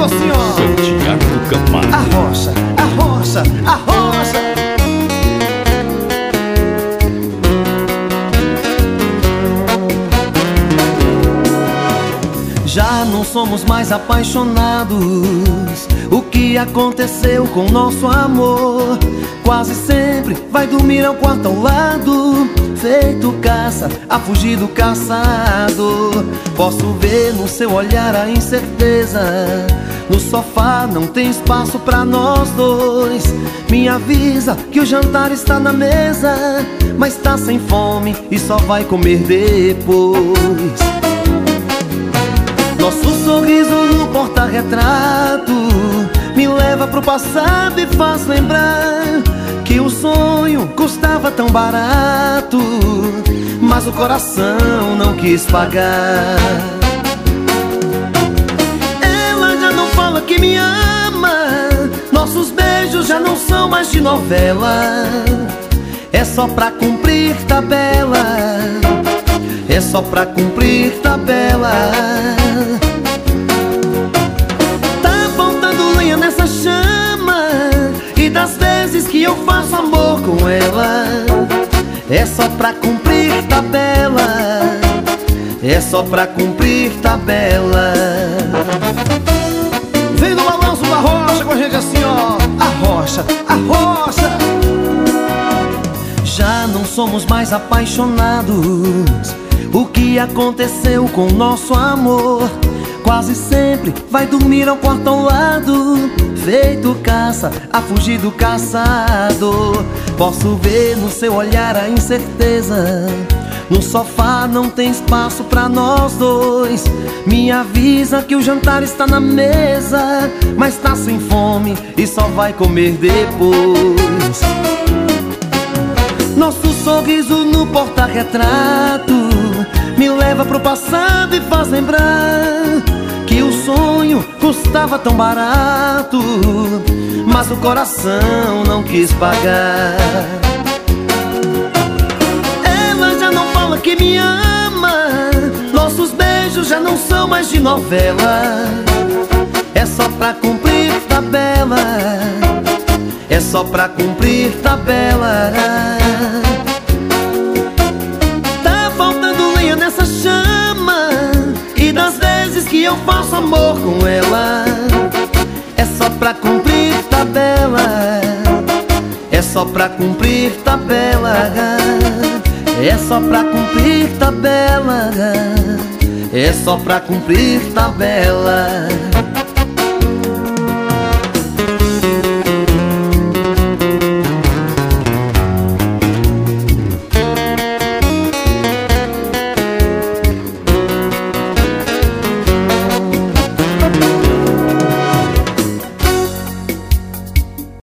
assim, ó. Santiago Camargo. Arrocha, arrocha, arrocha. Já não somos mais apaixonados. O que aconteceu com nosso amor? Quase sempre vai dormir ao quarto ao lado, feito caça, a fugir do caçador. Posso ver no seu olhar a incerteza. No sofá não tem espaço pra nós dois. Me avisa que o jantar está na mesa, mas tá sem fome e só vai comer depois. Nosso sorriso no porta-retrato me leva pro passado e faz lembrar que o sonho custava tão barato, mas o coração não quis pagar. Ela já não fala que me ama, nossos beijos já não são mais de novela. É só pra cumprir tabela, é só pra cumprir tabela. Tá faltando lenha nessa chama, e das vezes que eu faço amor com ela, é só pra cumprir tabela, é só pra cumprir tabela. Vem no balanço da rocha com a gente assim, ó. Arrocha, arrocha. Já não somos mais apaixonados. O que aconteceu com nosso amor? Quase sempre vai dormir ao quarto ao lado, feito caça, a fugir do caçador. Posso ver no seu olhar a incerteza. No sofá não tem espaço pra nós dois. Me avisa que o jantar está na mesa, mas tá sem fome e só vai comer depois. Nosso sorriso no porta-retrato me leva pro passado e faz lembrar que o sonho custava tão barato, mas o coração não quis pagar. Ela já não fala que me ama, nossos beijos já não são mais de novela. É só pra cumprir tabela, é só pra cumprir tabela. Tá faltando lenha nessa chama, e das vezes que eu faço amor com ela, é só pra cumprir tabela, é só pra cumprir tabela. É só pra cumprir tabela, é só pra cumprir tabela.